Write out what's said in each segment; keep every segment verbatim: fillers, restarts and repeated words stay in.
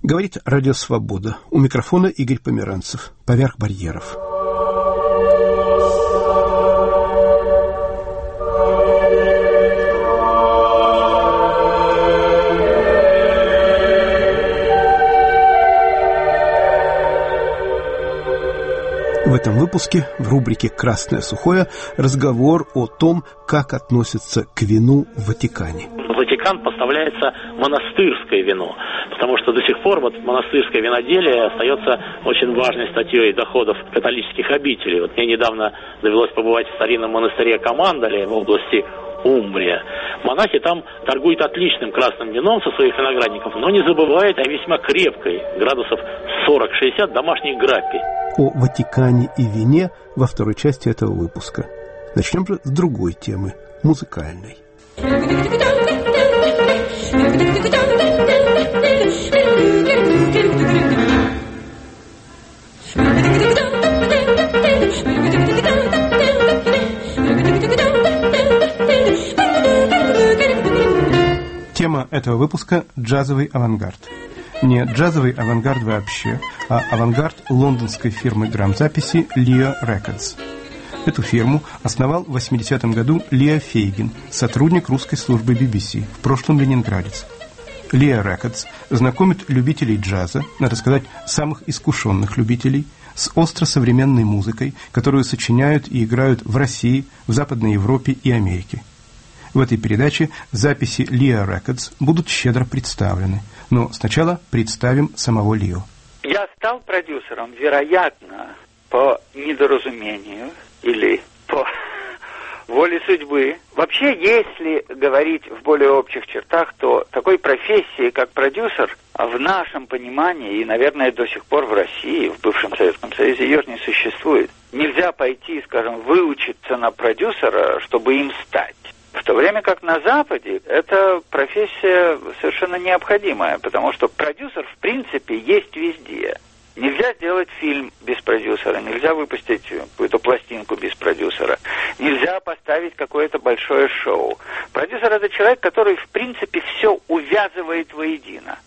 Говорит Радио Свобода. У микрофона Игорь Померанцев. Поверх барьеров. В этом выпуске в рубрике «Красное сухое» разговор о том, как относятся к вину в Ватикане. В Ватикан поставляется монастырское вино, потому что до сих пор вот монастырское виноделие остается очень важной статьей доходов католических обителей. Вот мне недавно довелось побывать в старинном монастыре Командале в области Умбрия. Монахи там торгуют отличным красным вином со своих виноградников, но не забывают о весьма крепкой, градусов сорок-шестьдесят, домашней граппе. О Ватикане и вине во второй части этого выпуска. Начнем же с другой темы, музыкальной. Тема этого выпуска – джазовый авангард. Не джазовый авангард вообще, а авангард лондонской фирмы грамзаписи Leo Records. Эту фирму основал в восьмидесятом году Лео Фейгин, сотрудник русской службы би би си, в прошлом ленинградец. Leo Records знакомит любителей джаза, надо сказать, самых искушенных любителей, с остро-современной музыкой, которую сочиняют и играют в России, в Западной Европе и Америке. В этой передаче записи Leo Records будут щедро представлены. Но сначала представим самого Лео. Я стал продюсером, вероятно, по недоразумению или по воле судьбы. Вообще, если говорить в более общих чертах, то такой профессии, как продюсер, в нашем понимании, и, наверное, до сих пор в России, в бывшем Советском Союзе, ее не существует. Нельзя пойти, скажем, выучиться на продюсера, чтобы им стать. В то время как на Западе эта профессия совершенно необходимая, потому что продюсер, в принципе, есть везде. Нельзя сделать фильм без продюсера, нельзя выпустить какую-то пластинку без продюсера, нельзя поставить какое-то большое шоу. Продюсер – это человек, который, в принципе, все увязывает воедино.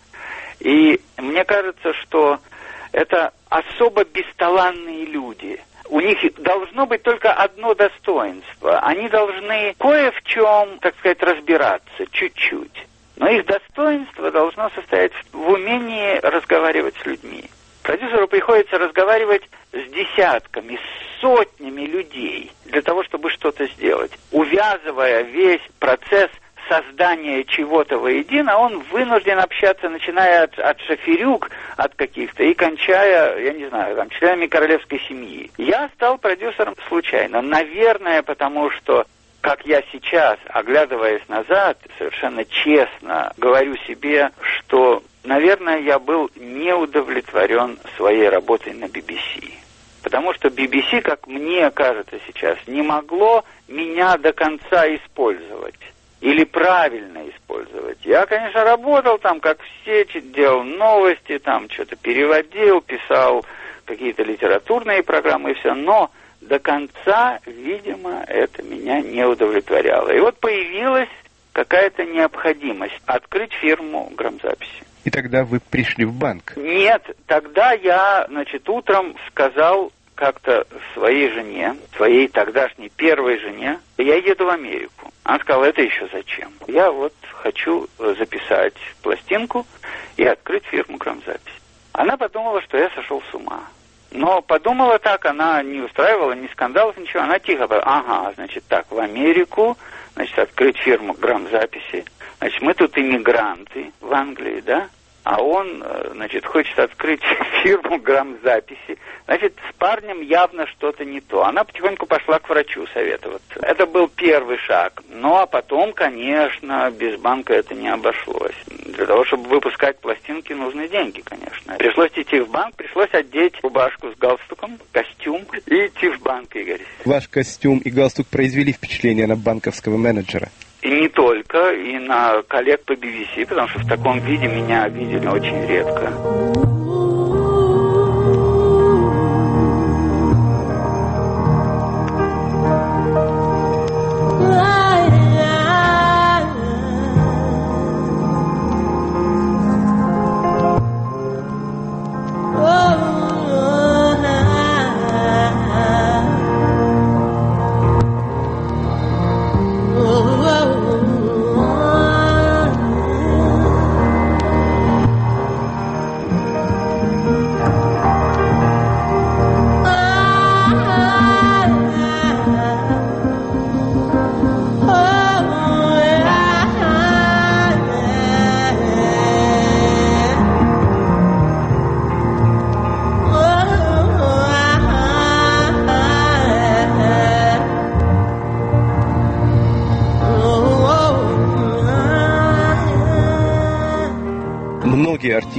И мне кажется, что это особо бесталанные люди – у них должно быть только одно достоинство. Они должны кое в чем, так сказать, разбираться, чуть-чуть. Но их достоинство должно состоять в умении разговаривать с людьми. Продюсеру приходится разговаривать с десятками, с сотнями людей для того, чтобы что-то сделать. Увязывая весь процесс создания чего-то воедино, он вынужден общаться, начиная от, от шоферюк, от каких-то, и кончая, я не знаю, там, членами королевской семьи. Я стал продюсером случайно. Наверное, потому что, как я сейчас, оглядываясь назад, совершенно честно говорю себе, что, наверное, я был не удовлетворен своей работой на би би си. Потому что би би си, как мне кажется сейчас, не могло меня до конца использовать. Или правильно использовать. Я, конечно, работал там, как все, делал новости, там что-то переводил, писал какие-то литературные программы и все, но до конца, видимо, это меня не удовлетворяло. И вот появилась какая-то необходимость открыть фирму грамзаписи. И тогда вы пришли в банк? Нет, тогда я, значит, утром сказал как-то своей жене, своей тогдашней первой жене, я еду в Америку. Она сказала, это еще зачем? Я вот хочу записать пластинку и открыть фирму грамзаписи. Она подумала, что я сошел с ума. Но подумала так, она не устраивала ни скандалов, ничего. Она тихо говорила, ага, значит так, в Америку, значит, открыть фирму грамзаписи. Значит, мы тут иммигранты в Англии, да? А он, значит, хочет открыть фирму грамзаписи. Значит, с парнем явно что-то не то. Она потихоньку пошла к врачу советоваться. Это был первый шаг. Ну, а потом, конечно, без банка это не обошлось. Для того, чтобы выпускать пластинки, нужны деньги, конечно. Пришлось идти в банк, пришлось одеть рубашку с галстуком, костюм и идти в банк, Игорь. Ваш костюм и галстук произвели впечатление на банковского менеджера? И не только, и на коллег по би би си, потому что в таком виде меня видели очень редко.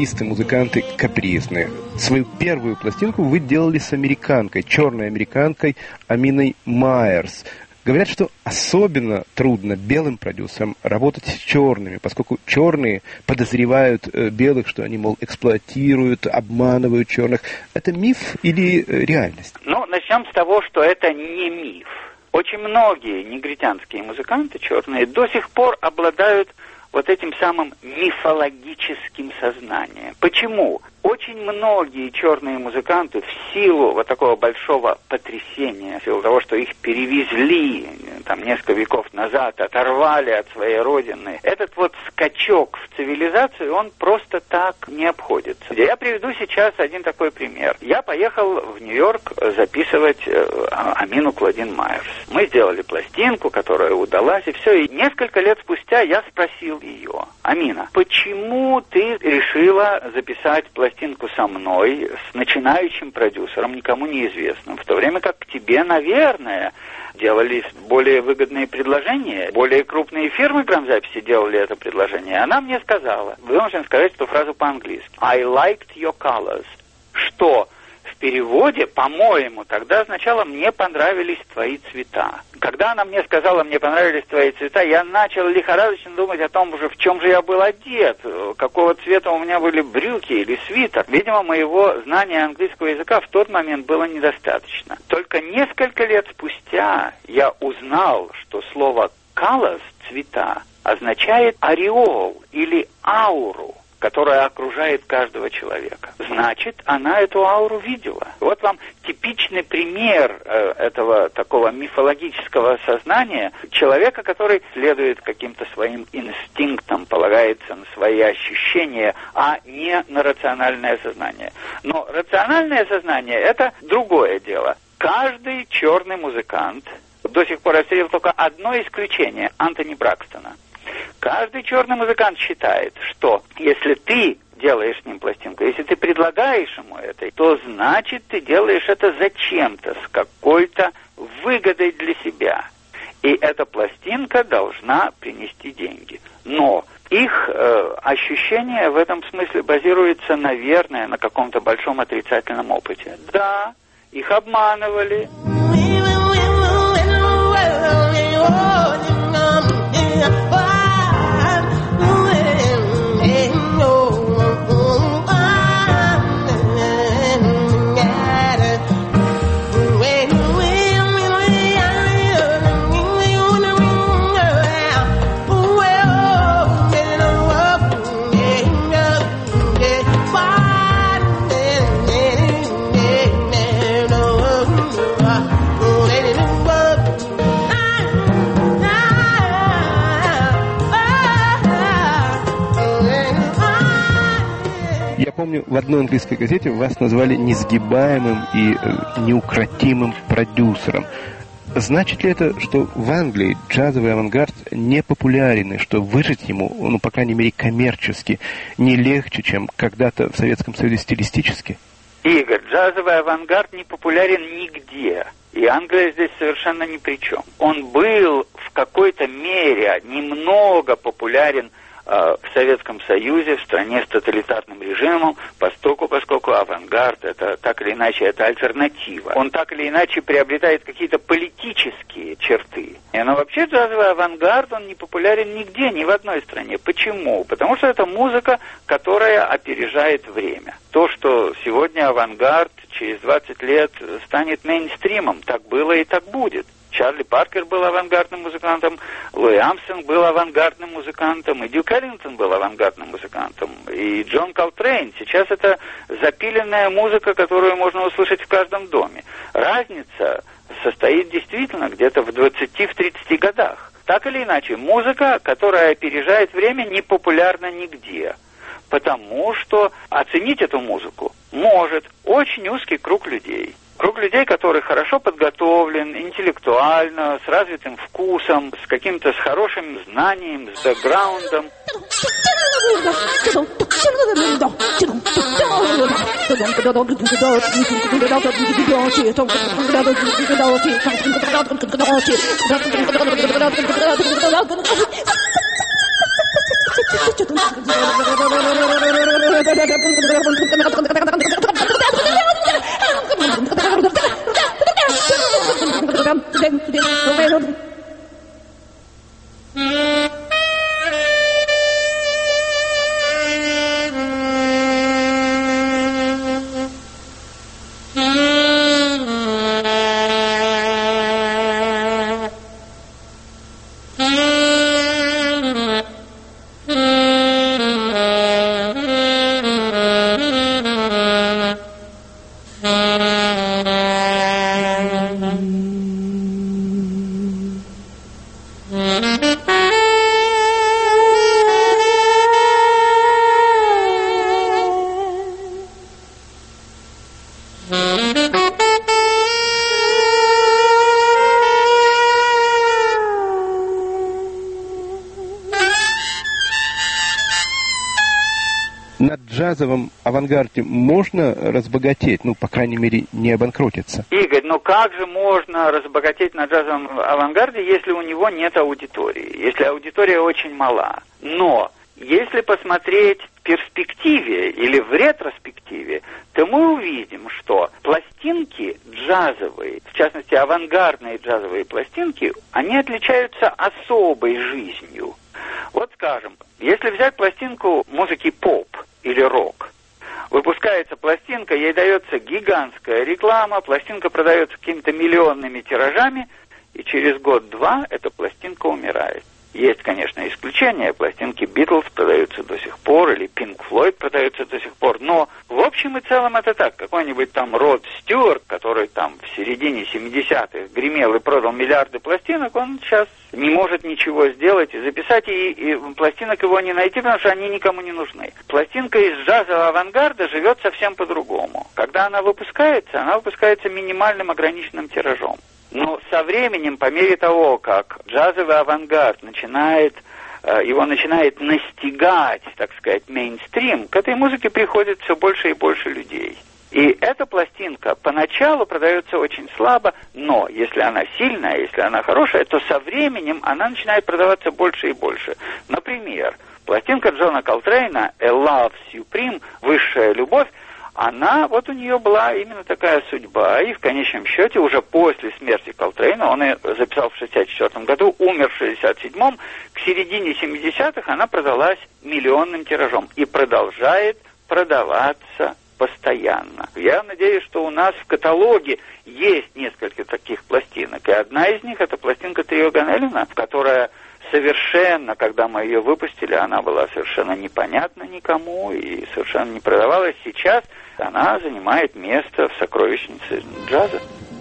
артисты, музыканты капризные. Свою первую пластинку вы делали с американкой, черной американкой Аминой Майерс. Говорят, что особенно трудно белым продюсерам работать с черными, поскольку черные подозревают э, белых, что они, мол, эксплуатируют, обманывают черных. Это миф или э, реальность? Ну, начнем с того, что это не миф. Очень многие негритянские музыканты, черные, до сих пор обладают вот этим самым мифологическим сознанием. Почему? Очень многие черные музыканты в силу вот такого большого потрясения, в силу того, что их перевезли там несколько веков назад, оторвали от своей родины, этот вот скачок в цивилизацию, он просто так не обходится. Я приведу сейчас один такой пример. Я поехал в Нью-Йорк записывать э, Амину Клодин Майерс. Мы сделали пластинку, которая удалась, и все. И несколько лет спустя я спросил ее: Амина, почему ты решила записать пластинку со мной, с начинающим продюсером, никому неизвестным, в то время как к тебе, наверное, делались более выгодные предложения, более крупные фирмы грамзаписи делали это предложение. Она мне сказала, вынужден сказать эту фразу по-английски: I liked your colors, что в переводе, по-моему, тогда означало «мне понравились твои цвета». Когда она мне сказала «мне понравились твои цвета», я начал лихорадочно думать о том уже, в чем же я был одет, какого цвета у меня были брюки или свитер. Видимо, моего знания английского языка в тот момент было недостаточно. Только несколько лет спустя я узнал, что слово «colors» — «цвета» означает ореол или ауру, которая окружает каждого человека. Значит, она эту ауру видела. Вот вам типичный пример э, этого такого мифологического сознания человека, который следует каким-то своим инстинктам, полагается на свои ощущения, а не на рациональное сознание. Но рациональное сознание — это другое дело. Каждый черный музыкант, до сих пор я встретил только одно исключение — Антони Бракстона. Каждый черный музыкант считает, что если ты делаешь с ним пластинку, если ты предлагаешь ему это, то значит ты делаешь это зачем-то, с какой-то выгодой для себя. И эта пластинка должна принести деньги. Но их э, ощущение в этом смысле базируется, наверное, на каком-то большом отрицательном опыте. Да, их обманывали. Помню, в одной английской газете вас назвали несгибаемым и э, неукротимым продюсером. Значит ли это, что в Англии джазовый авангард не популярен, и что выжить ему, ну, по крайней мере, коммерчески, не легче, чем когда-то в Советском Союзе стилистически? Игорь, джазовый авангард не популярен нигде. И Англия здесь совершенно ни при чем. Он был в какой-то мере немного популярен в Советском Союзе, в стране с тоталитарным режимом, поскольку, поскольку авангард, это так или иначе, это альтернатива. Он так или иначе приобретает какие-то политические черты. Но вообще джазовый авангард, он не популярен нигде, ни в одной стране. Почему? Потому что это музыка, которая опережает время. То, что сегодня авангард через двадцать лет станет мейнстримом, так было и так будет. Чарли Паркер был авангардным музыкантом, Луи Армстронг был авангардным музыкантом, и Дюк Эллингтон был авангардным музыкантом, и Джон Колтрейн. Сейчас это запиленная музыка, которую можно услышать в каждом доме. Разница состоит действительно где-то в двадцати-тридцати годах. Так или иначе, музыка, которая опережает время, не популярна нигде. Потому что оценить эту музыку может очень узкий круг людей. Круг людей, который хорошо подготовлен, интеллектуально, с развитым вкусом, с каким-то с хорошим знанием, с бэкграундом. На джазовом авангарде можно разбогатеть, ну, по крайней мере, не обанкротиться? Игорь, ну как же можно разбогатеть на джазовом авангарде, если у него нет аудитории, если аудитория очень мала? Но если посмотреть в перспективе или в ретроспективе, то мы увидим, что пластинки джазовые, в частности авангардные джазовые пластинки, они отличаются особой жизнью. Вот скажем, если взять пластинку музыки поп или рок, выпускается пластинка, ей дается гигантская реклама, пластинка продается какими-то миллионными тиражами, и через год-два эта пластинка умирает. Есть, конечно, исключения, пластинки Битлз продаются до сих пор, или Пинк Флойд продаются до сих пор, но в общем и целом это так. Какой-нибудь там Род Стюарт, который там в середине семидесятых гремел и продал миллиарды пластинок, он сейчас не может ничего сделать и записать, и, и пластинок его не найти, потому что они никому не нужны. Пластинка из джазового авангарда живет совсем по-другому. Когда она выпускается, она выпускается минимальным ограниченным тиражом. Но со временем, по мере того, как джазовый авангард начинает, его начинает настигать, так сказать, мейнстрим, к этой музыке приходит все больше и больше людей. И эта пластинка поначалу продается очень слабо, но если она сильная, если она хорошая, то со временем она начинает продаваться больше и больше. Например, пластинка Джона Колтрейна «A Love Supreme», «Высшая любовь», она, вот у нее была именно такая судьба, и в конечном счете уже после смерти Колтрейна, он ее записал в шестьдесят четвёртом году, умер в шестьдесят седьмом, к середине семидесятых она продалась миллионным тиражом и продолжает продаваться постоянно. Я надеюсь, что у нас в каталоге есть несколько таких пластинок, и одна из них это пластинка Трио Ганеллина, которая совершенно, когда мы ее выпустили, она была совершенно непонятна никому и совершенно не продавалась. Сейчас она занимает место в сокровищнице джаза.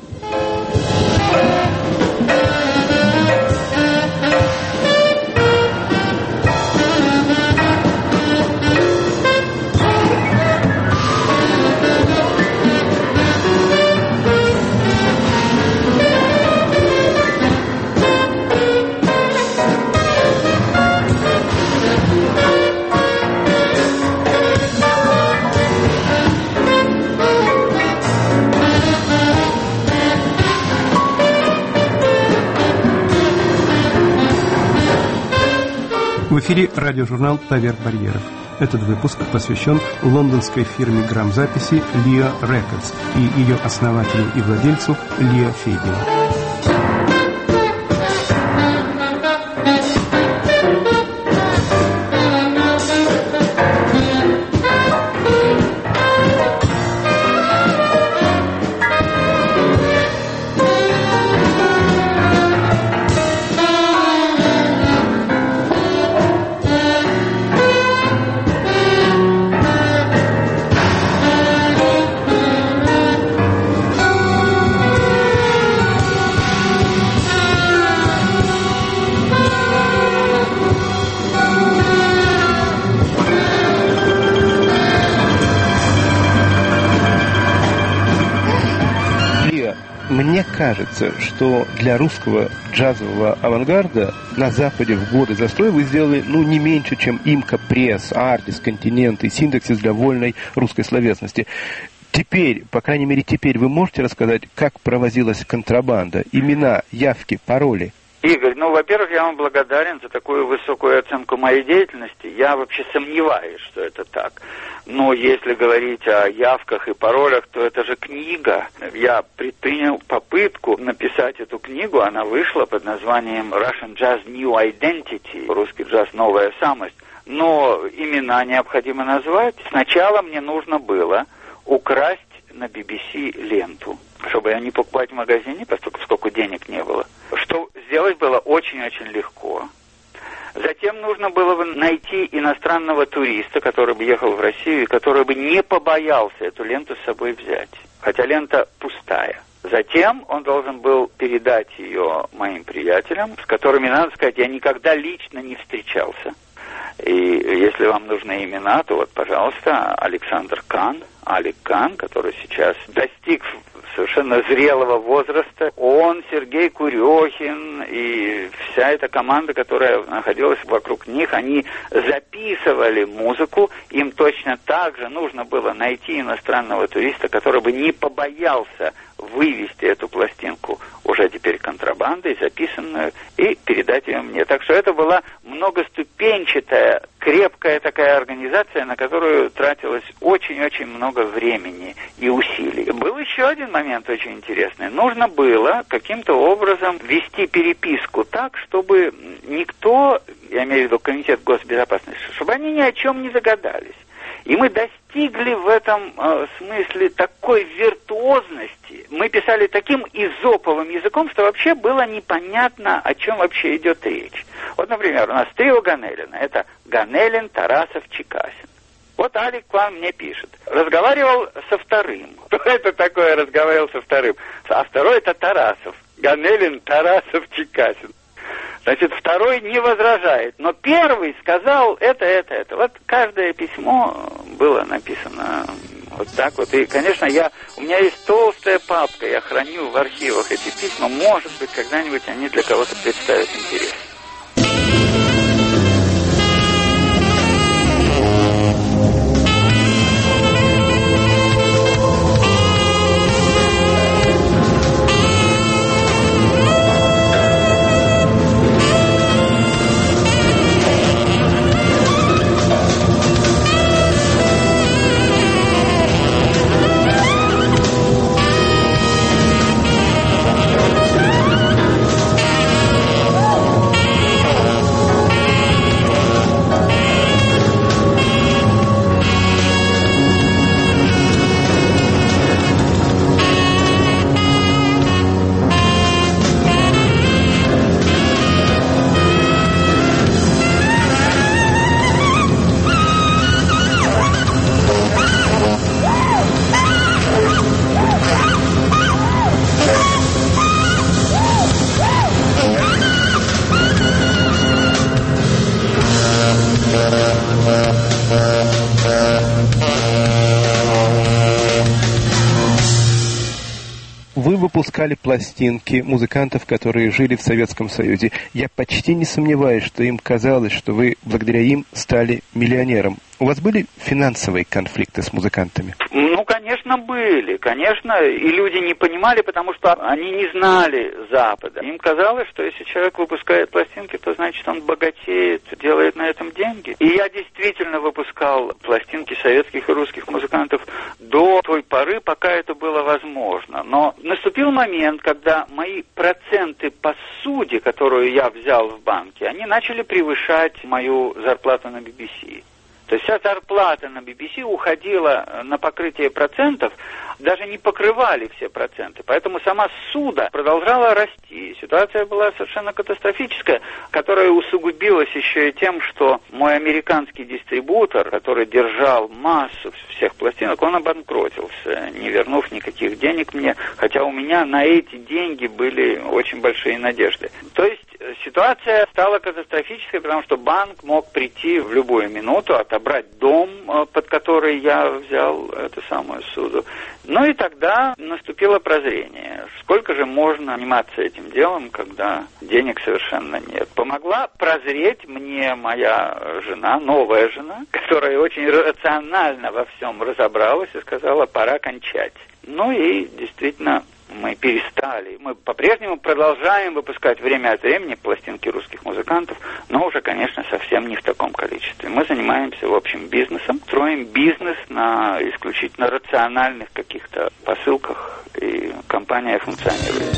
В эфире радиожурнал «Поверх барьеров». Этот выпуск посвящен лондонской фирме грамзаписи Leo Records и ее основателю и владельцу Leo Fabio. Мне кажется, что для русского джазового авангарда на Западе в годы застоя вы сделали, ну, не меньше, чем Имка Пресс, Ардис, Континент и Синтаксис для вольной русской словесности. Теперь, по крайней мере, теперь вы можете рассказать, как провозилась контрабанда, имена, явки, пароли? Игорь, ну, во-первых, я вам благодарен за такую высокую оценку моей деятельности. Я вообще сомневаюсь, что это так. Но если говорить о явках и паролях, то это же книга. Я предпринял попытку написать эту книгу. Она вышла под названием Russian Jazz New Identity. Русский джаз «Новая самость». Но имена необходимо назвать. Сначала мне нужно было украсть на би би си ленту, чтобы ее не покупать в магазине, поскольку денег не было. Что сделать было очень-очень легко. Затем нужно было бы найти иностранного туриста, который бы ехал в Россию, и который бы не побоялся эту ленту с собой взять. Хотя лента пустая. Затем он должен был передать ее моим приятелям, с которыми, надо сказать, я никогда лично не встречался. И если вам нужны имена, то вот, пожалуйста, Александр Кан, Алик Кан, который сейчас достиг совершенно зрелого возраста. Он, Сергей Курехин и вся эта команда, которая находилась вокруг них, они записывали музыку. Им точно так же нужно было найти иностранного туриста, который бы не побоялся вывести эту пластинку уже теперь контрабандой, записанную, и передать ее мне. Так что это была многоступенчатая, крепкая такая организация, на которую тратилось очень-очень много времени и усилий. Был еще один момент очень интересный. Нужно было каким-то образом вести переписку так, чтобы никто, я имею в виду Комитет госбезопасности, чтобы они ни о чем не догадались. И мы достигли в этом э, смысле такой виртуозности. Мы писали таким изоповым языком, что вообще было непонятно, о чем вообще идет речь. Вот, например, у нас трио Ганелина. Это Ганелин, Тарасов, Чекасин. Вот Алик Кан мне пишет. Разговаривал со вторым. Кто это такое разговаривал со вторым? А второй это Тарасов. Ганелин, Тарасов, Чекасин. Значит, второй не возражает, но первый сказал это, это, это. Вот каждое письмо было написано вот так вот. И, конечно, я, у меня есть толстая папка, я храню в архивах эти письма. Может быть, когда-нибудь они для кого-то представят интерес. Вы выпускали пластинки музыкантов, которые жили в Советском Союзе. Я почти не сомневаюсь, что им казалось, что вы благодаря им стали миллионером. У вас были финансовые конфликты с музыкантами? Ну, конечно, были. Конечно, и люди не понимали, потому что они не знали Запада. Им казалось, что если человек выпускает пластинки, то значит он богатеет, делает на этом деньги. И я действительно выпускал пластинки советских и русских музыкантов до той поры, пока это было возможно. Но наступил момент, когда мои проценты по суде, которую я взял в банке, они начали превышать мою зарплату на би би си. То есть вся зарплата на би би си уходила на покрытие процентов, даже не покрывали все проценты. Поэтому сама ссуда продолжала расти. Ситуация была совершенно катастрофическая, которая усугубилась еще и тем, что мой американский дистрибутор, который держал массу всех пластинок, он обанкротился, не вернув никаких денег мне, хотя у меня на эти деньги были очень большие надежды. То есть ситуация стала катастрофической, потому что банк мог прийти в любую минуту, отобрать дом, под который я взял эту самую суду. Ну и тогда наступило прозрение. Сколько же можно заниматься этим делом, когда денег совершенно нет? Помогла прозреть мне моя жена, новая жена, которая очень рационально во всем разобралась и сказала, пора кончать. Ну и действительно мы перестали. Мы по-прежнему продолжаем выпускать время от времени пластинки русских музыкантов, но уже, конечно, совсем не в таком количестве. Мы занимаемся, в общем, бизнесом, строим бизнес на исключительно рациональных каких-то посылках, и компания функционирует.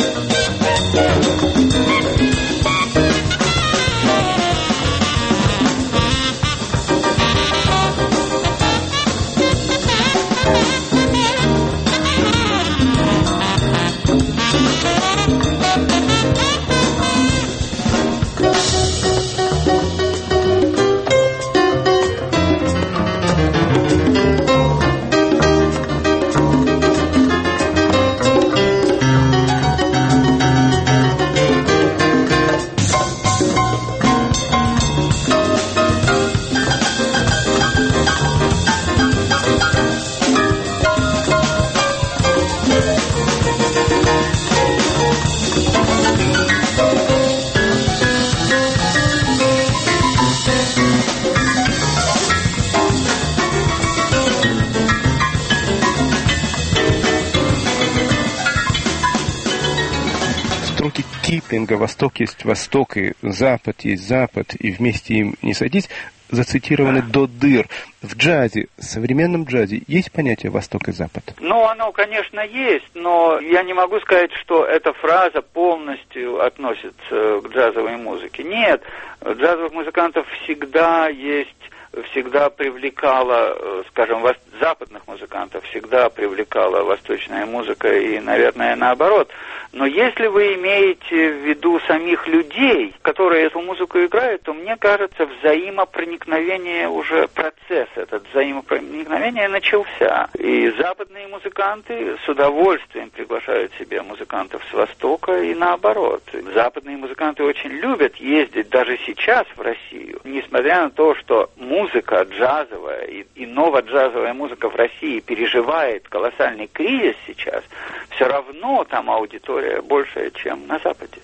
Киплинга «Восток есть Восток» и «Запад есть Запад», и вместе им не садись, зацитированы до дыр. В джазе, в современном джазе, есть понятие «Восток и Запад»? Ну, оно, конечно, есть, но я не могу сказать, что эта фраза полностью относится к джазовой музыке. Нет, джазовых музыкантов всегда есть, всегда привлекала, скажем, западных музыкантов всегда привлекала восточная музыка и, наверное, наоборот. Но если вы имеете в виду самих людей, которые эту музыку играют, то, мне кажется, взаимопроникновение уже процесс, этот взаимопроникновение начался. И западные музыканты с удовольствием приглашают себе музыкантов с Востока и наоборот. Западные музыканты очень любят ездить даже сейчас в Россию, несмотря на то, что музыка джазовая и, и новоджазовая музыка в России переживает колоссальный кризис сейчас, все равно там аудитория большая, чем на Западе.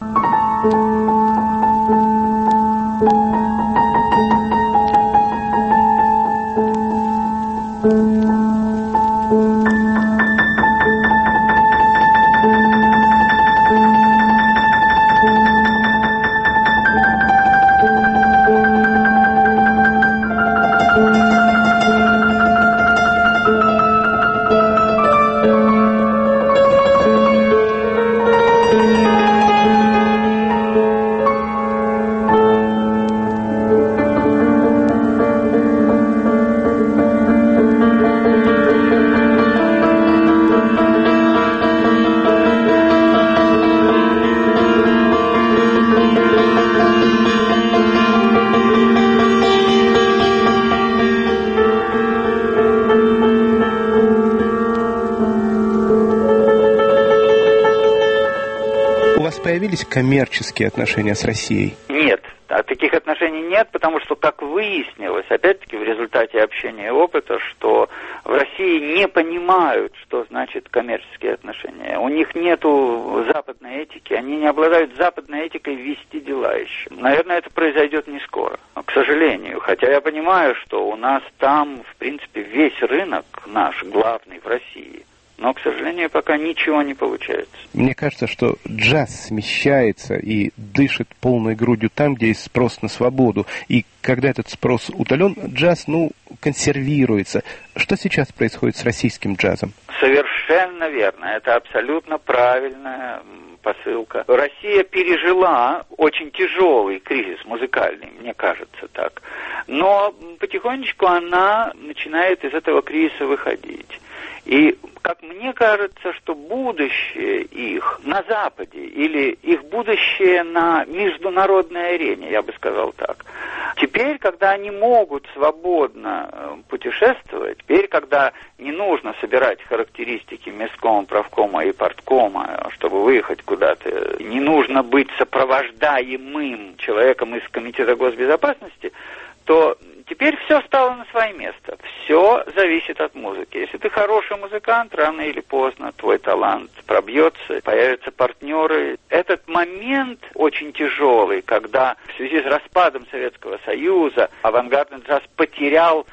Появились коммерческие отношения с Россией? Нет, а таких отношений нет, потому что, как выяснилось, опять-таки в результате общения и опыта, что в России не понимают, что значит коммерческие отношения. У них нету западной этики, они не обладают западной этикой вести дела еще. Наверное, это произойдет не скоро, к сожалению. Хотя я понимаю, что у нас там, в принципе, весь рынок наш главный в России. Но, к сожалению, пока ничего не получается. Мне кажется, что джаз смещается и дышит полной грудью там, где есть спрос на свободу. И когда этот спрос утолен, джаз, ну, консервируется. Что сейчас происходит с российским джазом? Совершенно верно. Это абсолютно правильная посылка. Россия пережила очень тяжелый кризис музыкальный, мне кажется так. Но потихонечку она начинает из этого кризиса выходить. И, как мне кажется, что будущее их на Западе, или их будущее на международной арене, я бы сказал так. Теперь, когда они могут свободно путешествовать, теперь, когда не нужно собирать характеристики месткома, правкома и парткома, чтобы выехать куда-то, не нужно быть сопровождаемым человеком из Комитета госбезопасности, то теперь все стало на свое место. Все зависит от музыки. Если ты хороший музыкант, рано или поздно твой талант пробьется, появятся партнеры. Этот момент очень тяжелый, когда в связи с распадом Советского Союза авангардный джаз потерял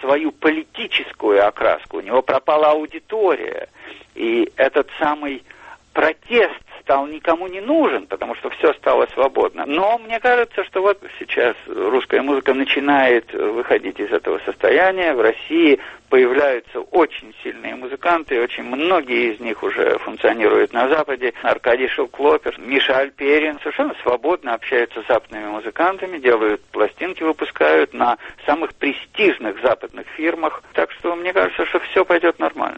свою политическую окраску, у него пропала аудитория, и этот самый протест стал никому не нужен, потому что все стало свободно. Но мне кажется, что вот сейчас русская музыка начинает выходить из этого состояния. В России появляются очень сильные музыканты, и очень многие из них уже функционируют на Западе. Аркадий Шелклопер, Миша Альперин совершенно свободно общаются с западными музыкантами, делают пластинки, выпускают на самых престижных западных фирмах. Так что мне кажется, что все пойдет нормально.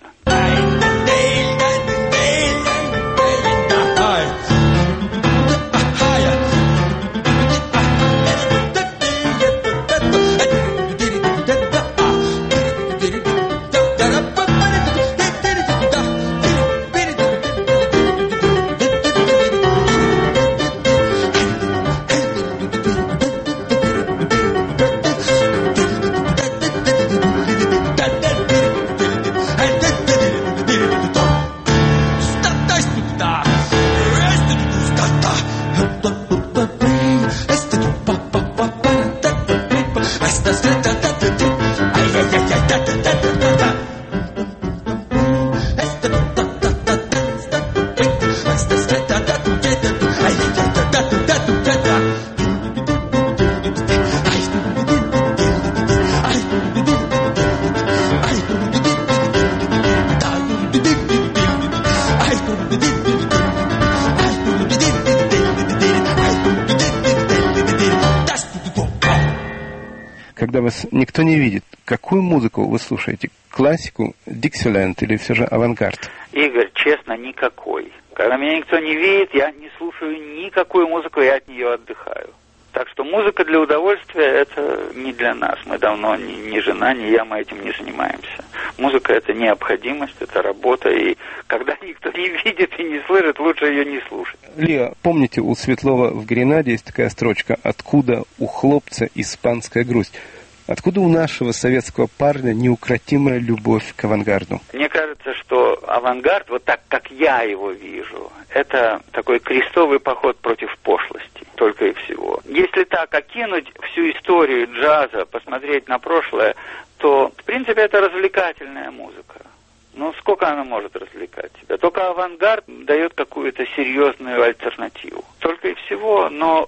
Когда вас никто не видит, какую музыку вы слушаете? Классику, Диксиленд или все же авангард? Игорь, честно, никакой. Когда меня никто не видит, я не слушаю никакую музыку, я от нее отдыхаю. Так что музыка для удовольствия – это не для нас. Мы давно, ни, ни жена, ни я, мы этим не занимаемся. Музыка – это необходимость, это работа, и когда никто не видит и не слышит, лучше ее не слушать. Лия, помните, у Светлова в «Гренаде» есть такая строчка «Откуда у хлопца испанская грусть?» Откуда у нашего советского парня неукротимая любовь к авангарду? Мне кажется, что авангард, вот так, как я его вижу, это такой крестовый поход против пошлости, только и всего. Если так окинуть всю историю джаза, посмотреть на прошлое, то, в принципе, это развлекательная музыка. Ну, сколько она может развлекать тебя? Только авангард дает какую-то серьезную альтернативу. Только и всего, но...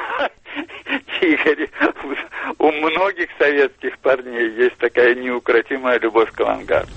Игорь, у многих советских парней есть такая неукротимая любовь к авангарду.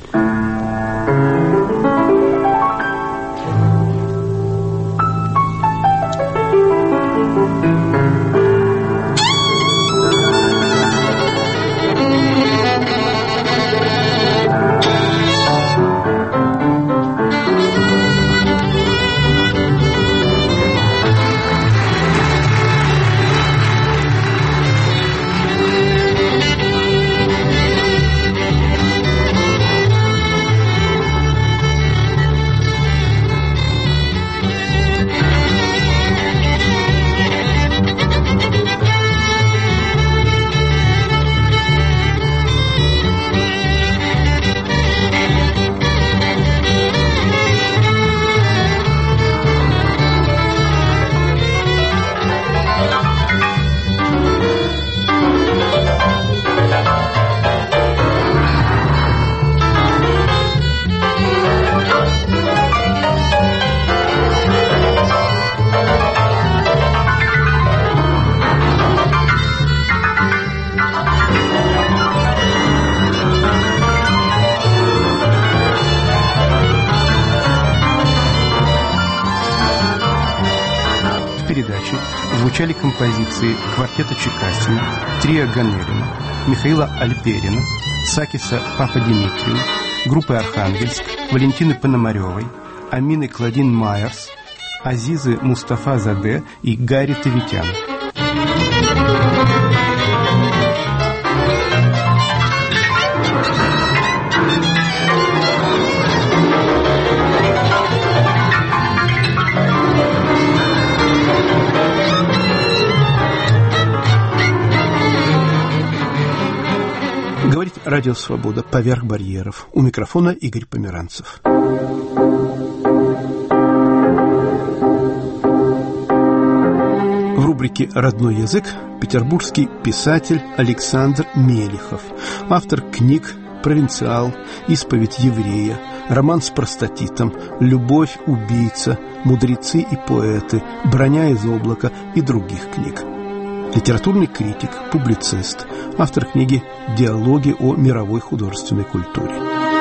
Звучали композиции квартета Чекасина, трио Ганерина, Михаила Альперина, Сакиса Пападимитрию, группы «Архангельск», Валентины Пономаревой, Амины Клодин Майерс, Азизы Мустафа Заде и Гарри Тавитян. Говорит Радио Свобода поверх барьеров. У микрофона Игорь Померанцев. В рубрике «Родной язык» петербургский писатель Александр Мелихов, автор книг «Провинциал», «Исповедь еврея», «Роман с простатитом», «Любовь, убийца», «Мудрецы и поэты», «Броня из облака» и других книг. Литературный критик, публицист, автор книги «Диалоги о мировой художественной культуре».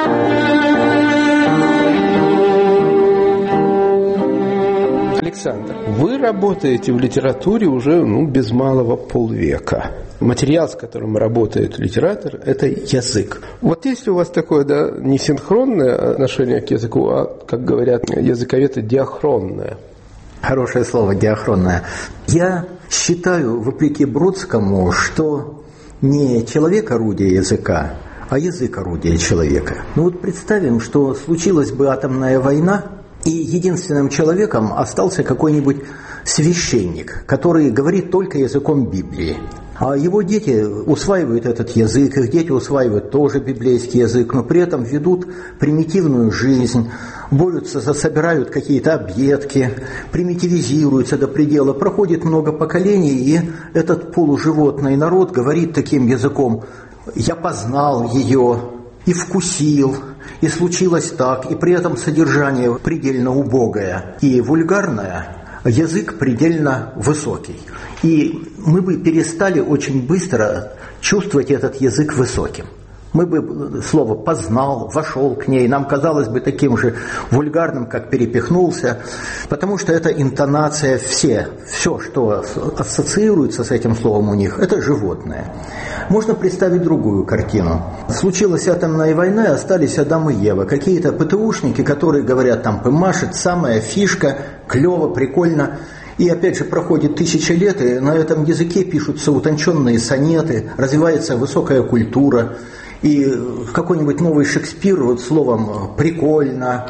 Александр, вы работаете в литературе уже ну, без малого полвека. Материал, с которым работает литератор, это язык. Вот есть у вас такое, да, не синхронное отношение к языку, а, как говорят языковеды, диахронное. Хорошее слово, диахронное. Я считаю, вопреки Бродскому, что не человек орудие языка, а язык орудие человека. Ну вот представим, что случилась бы атомная война, и единственным человеком остался какой-нибудь священник, который говорит только языком Библии. А его дети усваивают этот язык, их дети усваивают тоже библейский язык, но при этом ведут примитивную жизнь, борются, собирают какие-то объедки, примитивизируются до предела. Проходит много поколений, и этот полуживотный народ говорит таким языком: «Я познал ее и вкусил, и случилось так», и при этом содержание предельно убогое и вульгарное, язык предельно высокий. И мы бы перестали очень быстро чувствовать этот язык высоким. Мы бы слово «познал», «вошел к ней», нам казалось бы таким же вульгарным, как «перепихнулся», потому что это интонация, все, все, что ассоциируется с этим словом у них, это животное. Можно представить другую картину. Случилась атомная война, и остались Адам и Ева, какие-то ПТУшники, которые говорят там «пымашет», «самая фишка», «клево», «прикольно». И опять же проходит тысячи лет, и на этом языке пишутся утонченные сонеты, развивается высокая культура. И какой-нибудь новый Шекспир вот словом «прикольно»,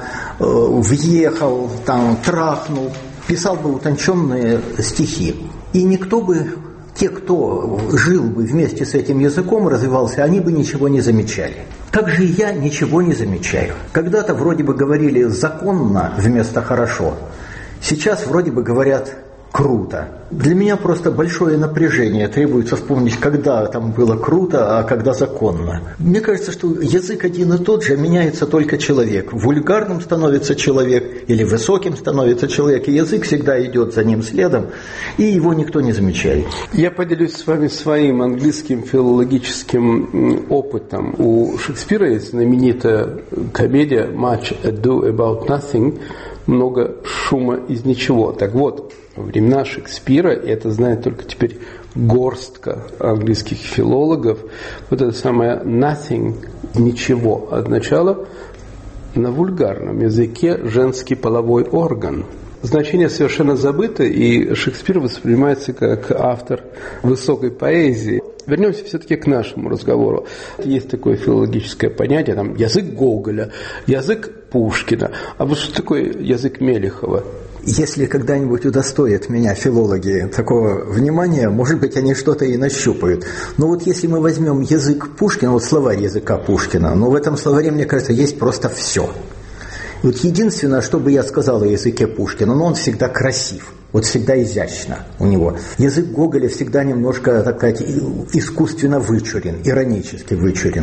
«въехал», там, «трахнул», писал бы утонченные стихи. И никто бы, те, кто жил бы вместе с этим языком, развивался, они бы ничего не замечали. Как же я ничего не замечаю? Когда-то вроде бы говорили «законно» вместо «хорошо». Сейчас вроде бы говорят «круто». Для меня просто большое напряжение. Требуется вспомнить, когда там было круто, а когда законно. Мне кажется, что язык один и тот же, меняется только человек. Вульгарным становится человек или высоким становится человек. И язык всегда идет за ним следом, и его никто не замечает. Я поделюсь с вами своим английским филологическим опытом. У Шекспира есть знаменитая комедия «Much Ado About Nothing», много шума из ничего. Так вот, во времена Шекспира, и это знает только теперь горстка английских филологов, вот это самое nothing, ничего, означало на вульгарном языке женский половой орган. Значение совершенно забыто, и Шекспир воспринимается как автор высокой поэзии. Вернемся все-таки к нашему разговору. Есть такое филологическое понятие, там, язык Гоголя, язык Пушкина. А вот что такое язык Мелихова? Если когда-нибудь удостоят меня филологи такого внимания, может быть, они что-то и нащупают. Но вот если мы возьмем язык Пушкина, вот словарь языка Пушкина, ну в этом словаре, мне кажется, есть просто все. Вот единственное, что бы я сказал о языке Пушкина, но он всегда красив, вот всегда изящно у него. Язык Гоголя всегда немножко, так сказать, искусственно вычурен, иронически вычурен.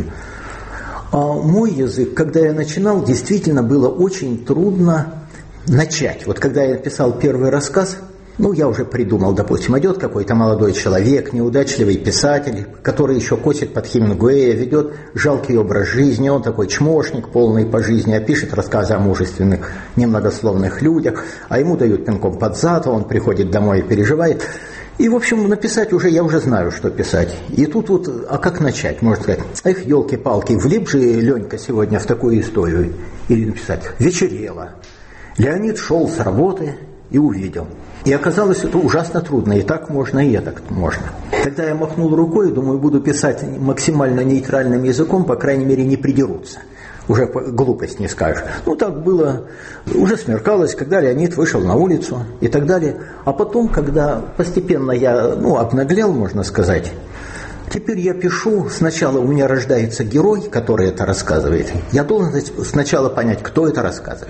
А мой язык, когда я начинал, действительно было очень трудно начать. Вот когда я писал первый рассказ, ну, я уже придумал, допустим, идет какой-то молодой человек, неудачливый писатель, который еще косит под Хемингуэя, ведет жалкий образ жизни, он такой чмошник, полный по жизни, а пишет рассказы о мужественных, немногословных людях, а ему дают пинком под зад, он приходит домой и переживает. И, в общем, написать уже, я уже знаю, что писать. И тут вот, а как начать? Можно сказать, эх, елки-палки, влип же Ленька сегодня в такую историю. Или написать, вечерело. Леонид шел с работы и увидел. И оказалось, это ужасно трудно, и так можно, и так можно. Тогда я махнул рукой, думаю, буду писать максимально нейтральным языком, по крайней мере, не придерутся. Уже глупость не скажешь. Ну, так было, уже смеркалось, когда Леонид вышел на улицу и так далее. А потом, когда постепенно я, ну, обнаглел, можно сказать, теперь я пишу, сначала у меня рождается герой, который это рассказывает. Я должен сначала понять, кто это рассказывает.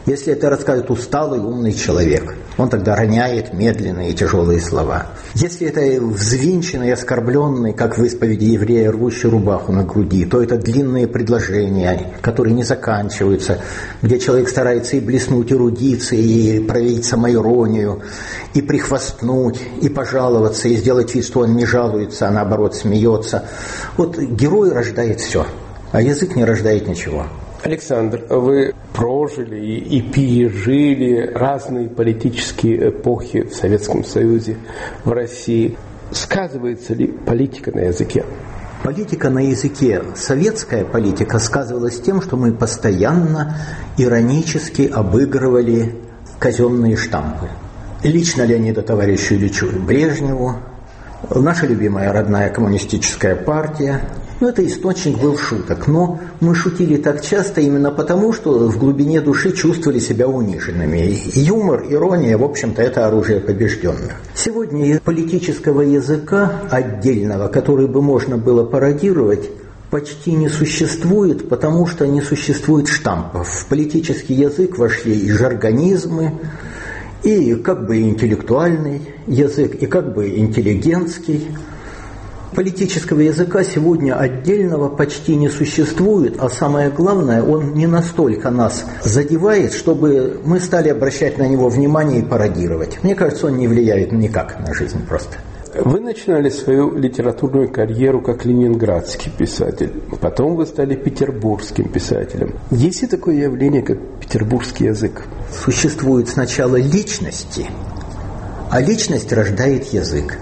Если это рассказывает усталый, умный человек, он тогда роняет медленные и тяжелые слова. Если это взвинченный, оскорбленный, как в исповеди еврея, рвущий рубаху на груди, то это длинные предложения, которые не заканчиваются, где человек старается и блеснуть эрудицией, и проявить самоиронию, и прихвастнуть, и пожаловаться, и сделать вид, что он не жалуется, а наоборот смеется. Вот герой рождает все, а язык не рождает ничего. Александр, вы прожили и пережили разные политические эпохи в Советском Союзе, в России. Сказывается ли политика на языке? Политика на языке, советская политика, сказывалась тем, что мы постоянно иронически обыгрывали казенные штампы. Лично Леонида товарищу Ильичу Брежневу, наша любимая родная коммунистическая партия. Ну, это источник был шуток, но мы шутили так часто именно потому, что в глубине души чувствовали себя униженными. Юмор, ирония, в общем-то, это оружие побежденных. Сегодня политического языка отдельного, который бы можно было пародировать, почти не существует, потому что не существует штампов. В политический язык вошли и жаргонизмы, и как бы интеллектуальный язык, и как бы интеллигентский. Политического языка сегодня отдельного почти не существует, а самое главное, он не настолько нас задевает, чтобы мы стали обращать на него внимание и пародировать. Мне кажется, он не влияет никак на жизнь просто. Вы начинали свою литературную карьеру как ленинградский писатель, потом вы стали петербургским писателем. Есть ли такое явление, как петербургский язык? Существуют сначала личности, а личность рождает язык.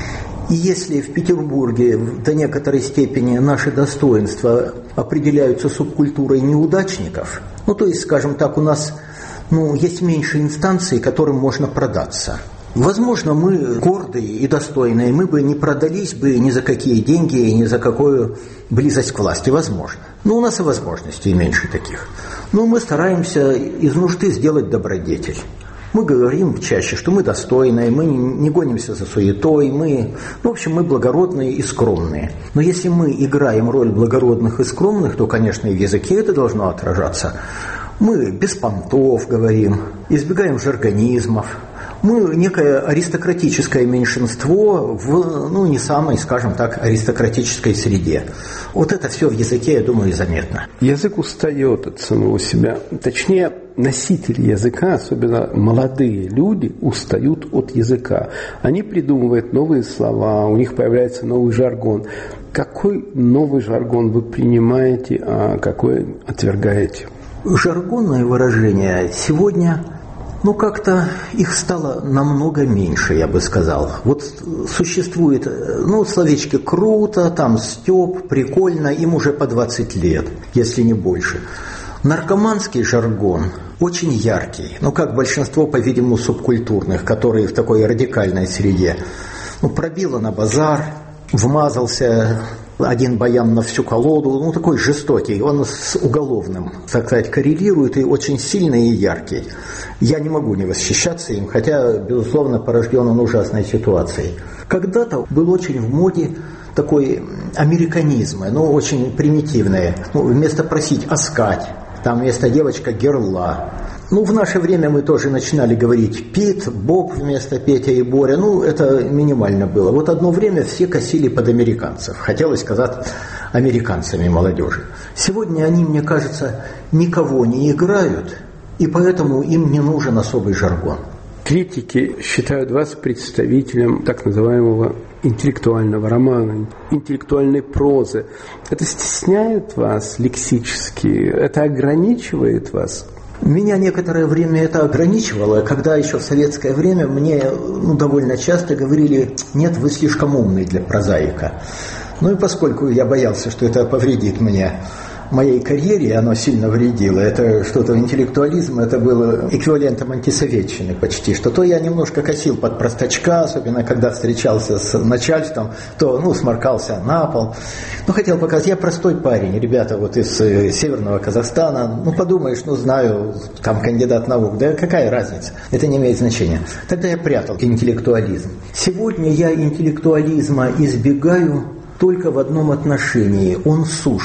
И если в Петербурге до некоторой степени наши достоинства определяются субкультурой неудачников, ну то есть, скажем так, у нас ну, есть меньше инстанций, которым можно продаться. Возможно, мы гордые и достойные, мы бы не продались бы ни за какие деньги и ни за какую близость к власти, возможно. Но у нас и возможностей меньше таких. Но мы стараемся из нужды сделать добродетель. Мы говорим чаще, что мы достойные, мы не гонимся за суетой, мы, ну, в общем, мы благородные и скромные. Но если мы играем роль благородных и скромных, то, конечно, и в языке это должно отражаться. Мы без понтов говорим, избегаем жаргонизмов. Мы некое аристократическое меньшинство в, ну, не самой, скажем так, аристократической среде. Вот это все в языке, я думаю, и заметно. Язык устает от самого себя. Точнее, носители языка, особенно молодые люди, устают от языка. Они придумывают новые слова, у них появляется новый жаргон. Какой новый жаргон вы принимаете, а какой отвергаете? Жаргонные выражения сегодня... Ну, как-то их стало намного меньше, я бы сказал. Вот существует, ну, словечки «круто», там «стёб», «прикольно», им уже по двадцать лет, если не больше. Наркоманский жаргон очень яркий, ну, как большинство, по-видимому, субкультурных, которые в такой радикальной среде. Ну, пробило на базар, вмазался... Один баян на всю колоду, ну, такой жестокий, он с уголовным, так сказать, коррелирует и очень сильный и яркий. Я не могу не восхищаться им, хотя, безусловно, порожден он ужасной ситуацией. Когда-то был очень в моде такой американизм, ну, очень примитивное. Ну, вместо просить «аскать», там вместо девочка «герла». Ну, в наше время мы тоже начинали говорить Пит, Боб вместо Петя и Боря. Ну, это минимально было. Вот одно время все косили под американцев. Хотелось сказать американцами молодежи. Сегодня они, мне кажется, никого не играют, и поэтому им не нужен особый жаргон. Критики считают вас представителем так называемого интеллектуального романа, интеллектуальной прозы. Это стесняет вас лексически? Это ограничивает вас? Меня некоторое время это ограничивало, когда еще в советское время мне ну, довольно часто говорили: нет, вы слишком умный для прозаика. Ну и поскольку я боялся, что это повредит мне, моей карьере, оно сильно вредило. Это что-то интеллектуализм, это было эквивалентом антисоветчины почти. Что то я немножко косил под простачка, особенно когда встречался с начальством, то ну, сморкался на пол. Ну, хотел показать, я простой парень, ребята вот из э, Северного Казахстана. Ну, подумаешь, ну, знаю, там кандидат наук. Да какая разница? Это не имеет значения. Тогда я прятал интеллектуализм. Сегодня я интеллектуализма избегаю только в одном отношении. Он сушит.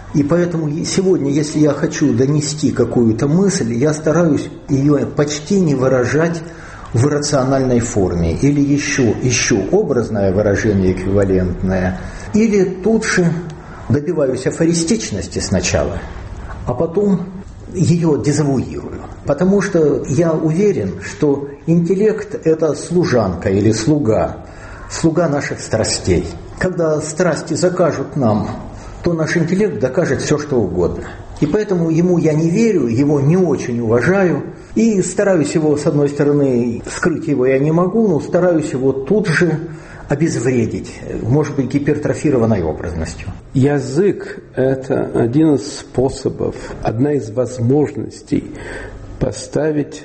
И поэтому сегодня, если я хочу донести какую-то мысль, я стараюсь ее почти не выражать в иррациональной форме, или еще ищу образное выражение эквивалентное, или тут же добиваюсь афористичности сначала, а потом ее дезавуирую. Потому что я уверен, что интеллект – это служанка или слуга, слуга наших страстей. Когда страсти закажут нам, то наш интеллект докажет все, что угодно. И поэтому ему я не верю, его не очень уважаю, и стараюсь его, с одной стороны, скрыть его я не могу, но стараюсь его тут же обезвредить, может быть, гипертрофированной образностью. Язык – это один из способов, одна из возможностей поставить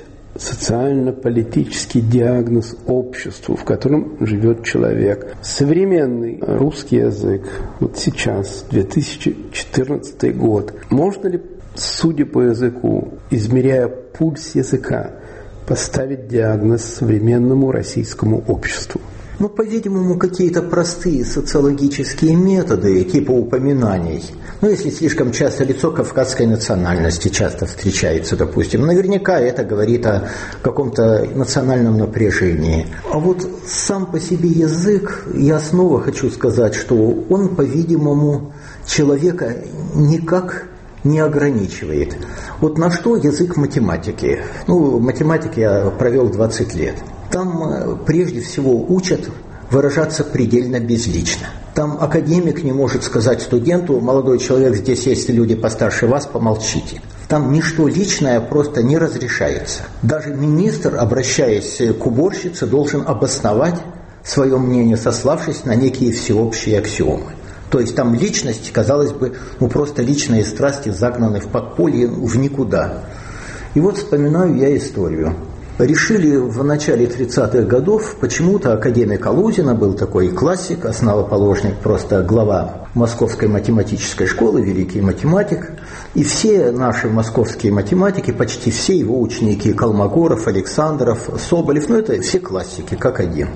социально-политический диагноз обществу, в котором живет человек. Современный русский язык, вот сейчас, две тысячи четырнадцатый год, можно ли, судя по языку, измеряя пульс языка, поставить диагноз современному российскому обществу? Ну, по-видимому, какие-то простые социологические методы, типа упоминаний. Ну, если слишком часто лицо кавказской национальности часто встречается, допустим, наверняка это говорит о каком-то национальном напряжении. А вот сам по себе язык, я снова хочу сказать, что он, по-видимому, человека никак не ограничивает. Вот на что язык математики? Ну, математики я провел двадцать лет. Там прежде всего учат выражаться предельно безлично. Там академик не может сказать студенту: молодой человек, здесь есть люди постарше вас, помолчите. Там ничто личное просто не разрешается. Даже министр, обращаясь к уборщице, должен обосновать свое мнение, сославшись на некие всеобщие аксиомы. То есть там личность, казалось бы, ну просто личные страсти загнаны в подполье, в никуда. И вот вспоминаю я историю. Решили в начале тридцатых годов, почему-то академик Алузина, был такой классик, основоположник, просто глава Московской математической школы, великий математик. И все наши московские математики, почти все его ученики, Колмогоров, Александров, Соболев, ну это все классики, как один.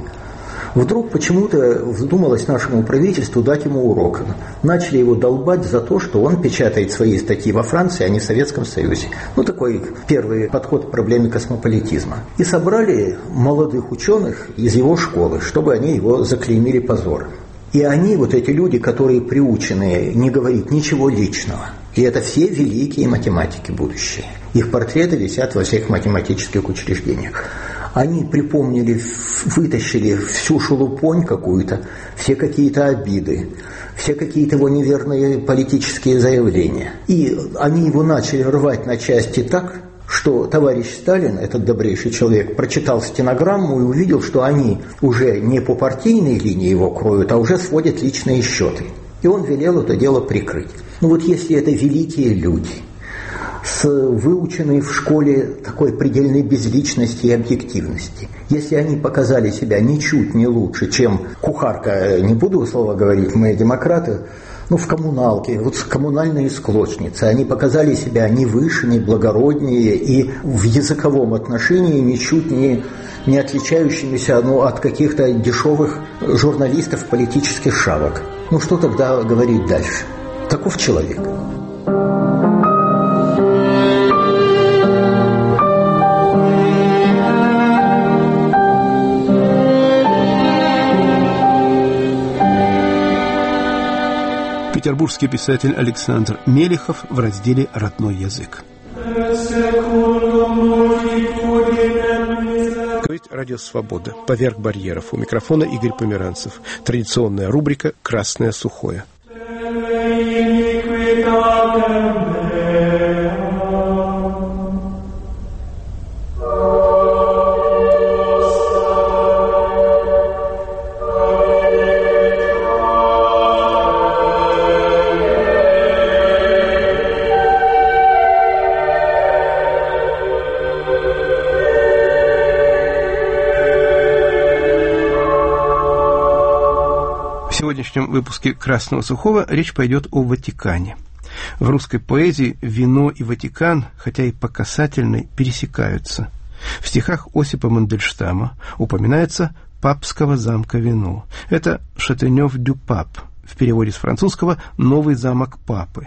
Вдруг почему-то вздумалось нашему правительству дать ему урок. Начали его долбать за то, что он печатает свои статьи во Франции, а не в Советском Союзе. Ну, такой первый подход к проблеме космополитизма. И собрали молодых ученых из его школы, чтобы они его заклеймили позором. И они, вот эти люди, которые приучены не говорить ничего личного, и это все великие математики будущие. Их портреты висят во всех математических учреждениях. Они припомнили, вытащили всю шелупонь какую-то, все какие-то обиды, все какие-то его неверные политические заявления. И они его начали рвать на части так, что товарищ Сталин, этот добрейший человек, прочитал стенограмму и увидел, что они уже не по партийной линии его кроют, а уже сводят личные счеты. И он велел это дело прикрыть. Ну вот если это великие люди, с выученной в школе такой предельной безличности и объективности. Если они показали себя ничуть не лучше, чем кухарка, не буду слова говорить, мы демократы, ну, в коммуналке, вот коммунальные склочницы, они показали себя не выше, не благороднее и в языковом отношении ничуть не, не отличающимися ну, от каких-то дешевых журналистов политических шавок. Ну, что тогда говорить дальше? Таков человек. Петербургский писатель Александр Мелехов в разделе «Родной язык». Говорит Радио Свобода. Поверх барьеров. У микрофона Игорь Померанцев. Традиционная рубрика «Красное сухое». В сегодняшнем выпуске «Красного сухого» речь пойдет о Ватикане. В русской поэзии вино и Ватикан, хотя и по касательной, пересекаются. В стихах Осипа Мандельштама упоминается «папского замка вино». Это «Шатенёв дю пап», в переводе с французского «новый замок папы».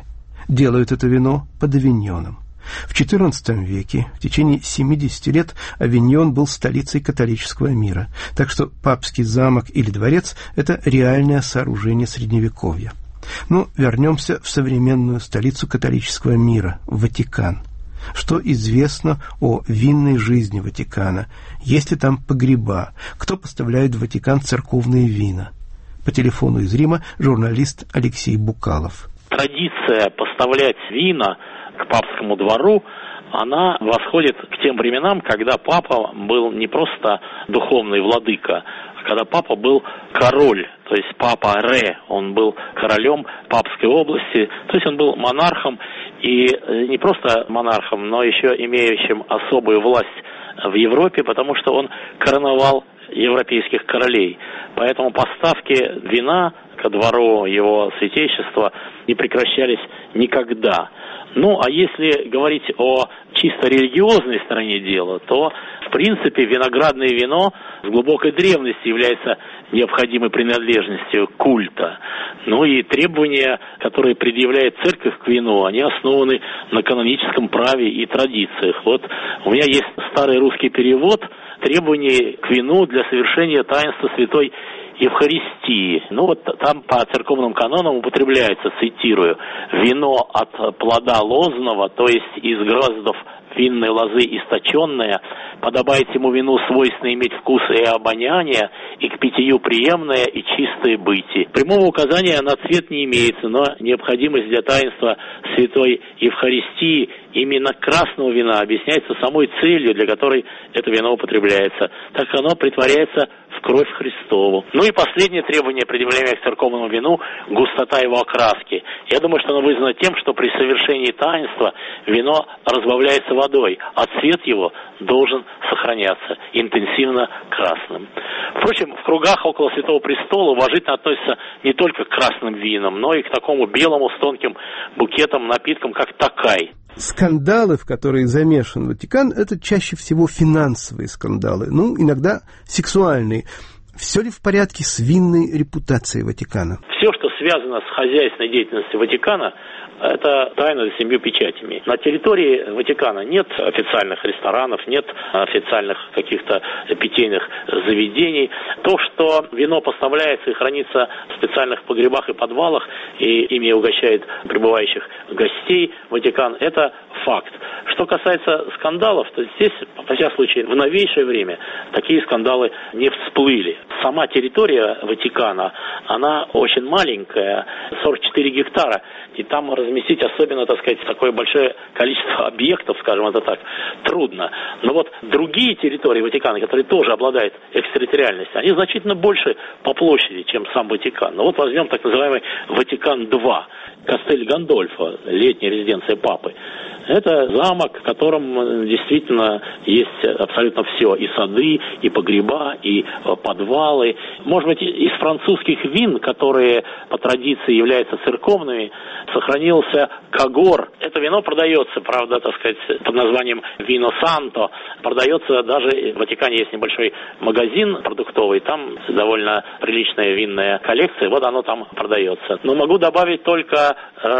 делают это вино под авиньоном. В четырнадцатом веке, в течение семидесяти лет, Авиньон был столицей католического мира, так что папский замок или дворец – это реальное сооружение Средневековья. Но вернемся в современную столицу католического мира – Ватикан. Что известно о винной жизни Ватикана? Есть ли там погреба? Кто поставляет в Ватикан церковные вина? По телефону из Рима журналист Алексей Букалов. Традиция поставлять вина к папскому двору, она восходит к тем временам, когда папа был не просто духовный владыка, а когда папа был король, то есть папа Ре, он был королем папской области, то есть он был монархом, и не просто монархом, но еще имеющим особую власть в Европе, потому что он короновал европейских королей. Поэтому поставки вина ко двору его святейшества не прекращались никогда. Ну, а если говорить о чисто религиозной стороне дела, то, в принципе, виноградное вино с глубокой древности является необходимой принадлежностью культа. Ну и требования, которые предъявляет церковь к вину, они основаны на каноническом праве и традициях. Вот у меня есть старый русский перевод требований к вину для совершения таинства святой Евхаристии. Ну вот там по церковным канонам употребляется, цитирую, «вино от плода лозного, то есть из гроздов винной лозы источенное, подобает ему вину свойственно иметь вкус и обоняние, и к питью приемное и чистое бытие». Прямого указания на цвет не имеется, но необходимость для таинства святой Евхаристии именно красного вина объясняется самой целью, для которой это вино употребляется, так как оно притворяется в кровь Христову. Ну и последнее требование, предъявляемое к церковному вину, густота его окраски. Я думаю, что оно вызвано тем, что при совершении таинства вино разбавляется водой, а цвет его должен сохраняться интенсивно красным. Впрочем, в кругах около Святого Престола уважительно относятся не только к красным винам, но и к такому белому с тонким букетом напиткам, как такай. Скандалы, в которые замешан Ватикан, это чаще всего финансовые скандалы, ну, иногда сексуальные. Все ли в порядке с винной репутацией Ватикана? Все, что связано с хозяйственной деятельностью Ватикана, это тайна за семью печатями. На территории Ватикана нет официальных ресторанов, нет официальных каких-то питейных заведений. То, что вино поставляется и хранится в специальных погребах и подвалах, и ими угощает прибывающих гостей Ватикан, это факт. Что касается скандалов, то здесь, во всяком случае, в новейшее время такие скандалы не всплыли. Сама территория Ватикана, она очень маленькая, сорок четыре гектара, и там разместить особенно, так сказать, такое большое количество объектов, скажем это так, трудно. Но вот другие территории Ватикана, которые тоже обладают экстерриториальностью, они значительно больше по площади, чем сам Ватикан. Но вот возьмем так называемый Ватикан-два, Кастель Гандольфо, летняя резиденция папы. Это замок, в котором действительно есть абсолютно все. И сады, и погреба, и подвалы. Может быть, из французских вин, которые по традиции являются церковными, сохранился Кагор. Это вино продается, правда, так сказать, под названием Вино Санто. Продается даже, в Ватикане есть небольшой магазин продуктовый, там довольно приличная винная коллекция, вот оно там продается. Но могу добавить только,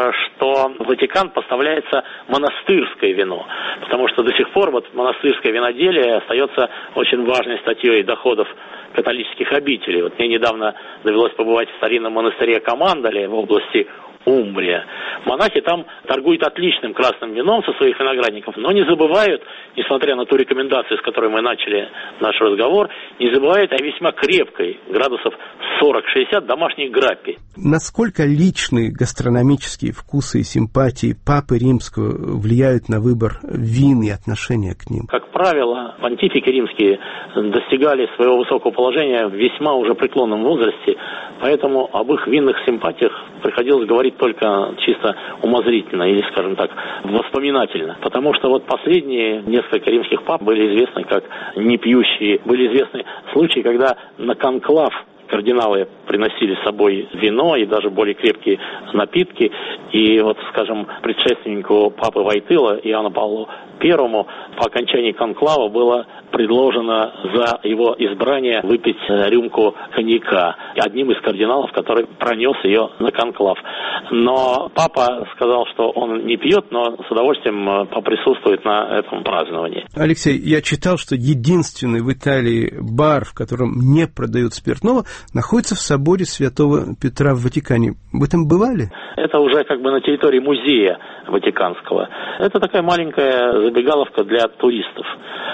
что в Ватикан поставляется монастырское вино, потому что до сих пор вот монастырское виноделие остается очень важной статьей доходов католических обителей. Вот мне недавно довелось побывать в старинном монастыре Командале в области Умбрия. Монахи там торгуют отличным красным вином со своих виноградников, но не забывают, несмотря на ту рекомендацию, с которой мы начали наш разговор, не забывают о весьма крепкой, градусов сорок-шестьдесят, домашней граппе. Насколько личные гастрономические вкусы и симпатии Папы Римского влияют на выбор вин и отношения к ним? Как правило, понтифики римские достигали своего высокого положения в весьма уже преклонном возрасте, поэтому об их винных симпатиях приходилось говорить только чисто умозрительно или, скажем так, воспоминательно. Потому что вот последние несколько римских пап были известны как непьющие. Были известны случаи, когда на конклав кардиналы приносили с собой вино и даже более крепкие напитки. И вот, скажем, предшественнику папы Войтыла, Иоанну Павлу Первому, по окончании конклава было предложено за его избрание выпить рюмку коньяка одним из кардиналов, который пронес ее на конклав. Но папа сказал, что он не пьет, но с удовольствием поприсутствует на этом праздновании. Алексей, я читал, что единственный в Италии бар, в котором не продают спиртного, находится в соборе Святого Петра в Ватикане. Вы там бывали? Это уже как бы на территории музея Ватиканского. Это такая маленькая забегаловка для туристов.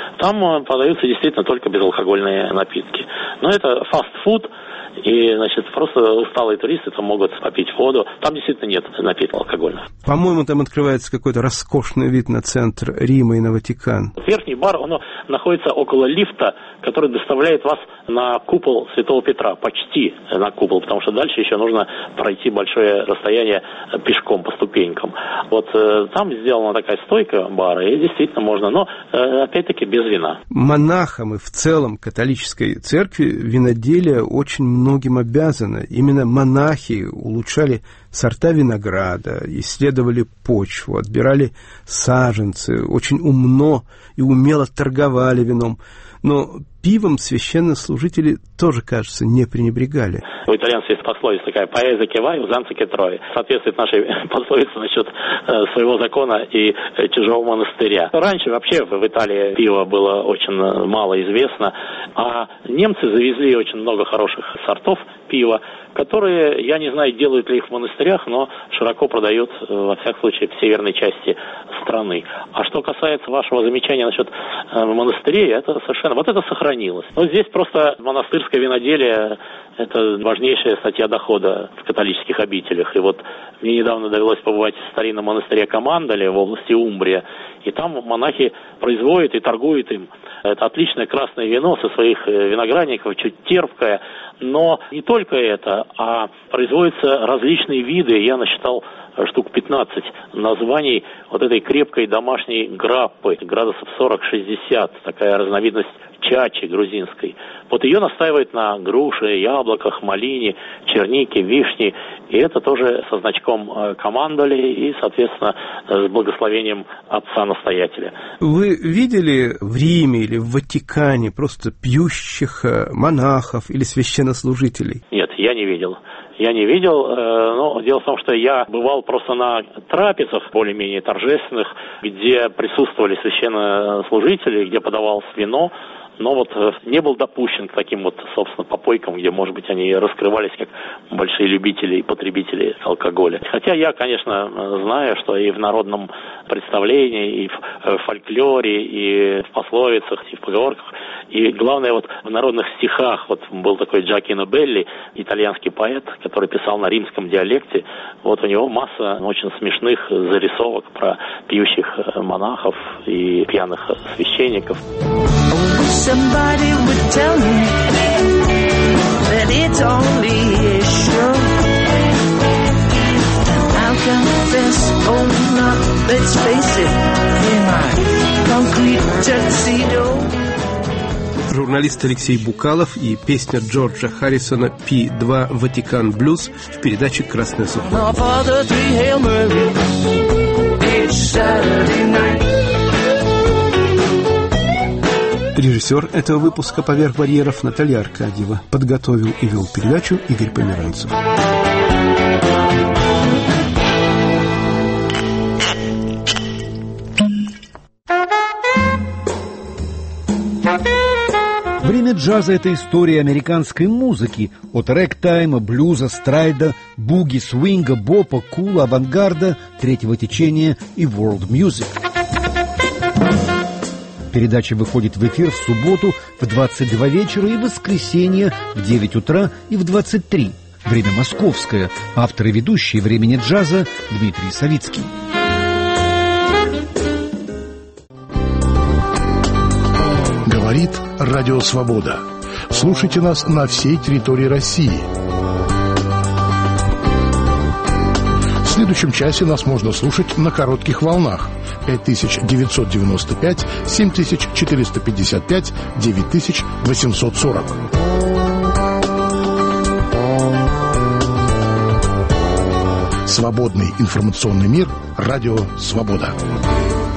Там подаются действительно только безалкогольные напитки. Но это фастфуд, и, значит, просто усталые туристы там могут попить воду. Там действительно нет напитков алкогольных. По-моему, там открывается какой-то роскошный вид на центр Рима и на Ватикан. Верхний бар, он находится около лифта, который доставляет вас на купол Святого Петра, почти на купол, потому что дальше еще нужно пройти большое расстояние пешком по ступенькам. Вот э, там сделана такая стойка бара, и действительно можно, но э, опять-таки без вина. Монахам и в целом католической церкви виноделие очень многим обязано. Именно монахи улучшали сорта винограда, исследовали почву, отбирали саженцы, очень умно и умело торговали вином. Но пивом священнослужители тоже, кажется, не пренебрегали. У итальянцев есть пословица такая: «Paese che vai, usanza che trovi». Соответствует нашей пословице насчет э, своего закона и э, чужого монастыря. Раньше вообще в Италии пиво было очень мало известно, а немцы завезли очень много хороших сортов пива, которые, я не знаю, делают ли их в монастырях, но широко продают, во всяком случае, в северной части страны. А что касается вашего замечания насчет э, монастырей, это совершенно... Вот это сохранилось. Но здесь просто монастырское виноделие – это важнейшая статья дохода в католических обителях. И вот мне недавно довелось побывать в старинном монастыре Командоле в области Умбрия, и там монахи производят и торгуют им. Это отличное красное вино со своих виноградников, чуть терпкое. Но не только это, а производятся различные виды. Я насчитал штук пятнадцать названий вот этой крепкой домашней граппы, градусов сорок-шестьдесят, такая разновидность чачи грузинской. Вот ее настаивают на груше, яблоках, малине, чернике, вишне. И это тоже со значком Командоли и, соответственно, с благословением отца-настоятеля. Вы видели в Риме или в Ватикане просто пьющих монахов или священнослужителей? Нет, я не видел. Я не видел, но дело в том, что я бывал просто на трапезах более-менее торжественных, где присутствовали священнослужители, где подавалось вино, но вот не был допущен к таким вот, собственно, попойкам, где, может быть, они раскрывались как большие любители и потребители алкоголя. Хотя я, конечно, знаю, что и в народном представлении, и в фольклоре, и в пословицах, и в поговорках, и, главное, вот в народных стихах, вот был такой Джакино Белли, итальянский поэт, который писал на римском диалекте, вот у него масса очень смешных зарисовок про пьющих монахов и пьяных священников. Somebody would tell me that it's only a show. I'll confess, oh no, let's face it, in my concrete tuxedo. Журналист Алексей Букалов и песня Джорджа Харрисона «Пи два Ватикан Блюз» в передаче «Красная суббота». Режиссер этого выпуска «Поверх барьеров» Наталья Аркадьева. Подготовил и вел передачу Игорь Померанцев. Время джаза – это история американской музыки. От рэг-тайма, блюза, страйда, буги, свинга, бопа, кула, авангарда, третьего течения и world music. Передача выходит в эфир в субботу в двадцать два вечера и в воскресенье в девять утра и в двадцать три. Время московское. Автор и ведущий «Времени джаза» Дмитрий Савицкий. Говорит Радио Свобода. Слушайте нас на всей территории России. В следующем часе нас можно слушать на коротких волнах. пять тысяч девятьсот девяносто пять, семь тысяч четыреста пятьдесят пять, девять тысяч восемьсот сорок. Свободный информационный мир. Радио Свобода.